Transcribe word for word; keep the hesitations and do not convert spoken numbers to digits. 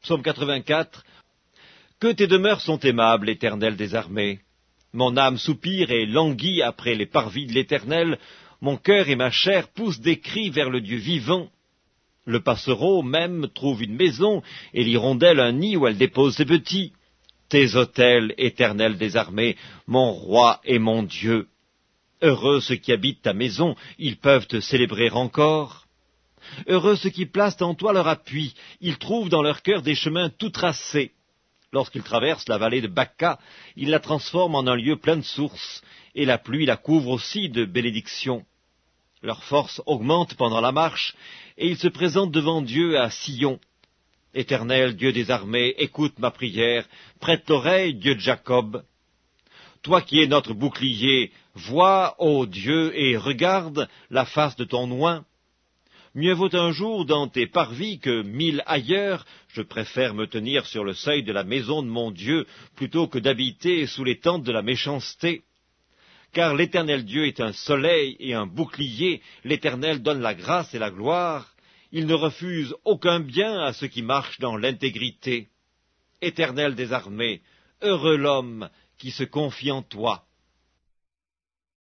Psaume quatre-vingt-quatre. Que tes demeures sont aimables, Éternel des armées. Mon âme soupire et languit après les parvis de l'Éternel. Mon cœur et ma chair poussent des cris vers le Dieu vivant. Le passereau même trouve une maison, et l'hirondelle un nid où elle dépose ses petits. Tes autels, Éternel des armées, mon roi et mon Dieu. Heureux ceux qui habitent ta maison, ils peuvent te célébrer encore. Heureux ceux qui placent en toi leur appui, ils trouvent dans leur cœur des chemins tout tracés. Lorsqu'ils traversent la vallée de Baca, ils la transforment en un lieu plein de sources, et la pluie la couvre aussi de bénédictions. Leur force augmente pendant la marche, et ils se présentent devant Dieu à Sion. Éternel, Dieu des armées, écoute ma prière, prête l'oreille, Dieu de Jacob. Toi qui es notre bouclier, vois, ô Dieu, et regarde la face de ton oint. Mieux vaut un jour dans tes parvis que mille ailleurs. Je préfère me tenir sur le seuil de la maison de mon Dieu plutôt que d'habiter sous les tentes de la méchanceté. Car l'Éternel Dieu est un soleil et un bouclier, l'Éternel donne la grâce et la gloire. Il ne refuse aucun bien à ceux qui marchent dans l'intégrité. Éternel des armées, heureux l'homme qui se confie en toi.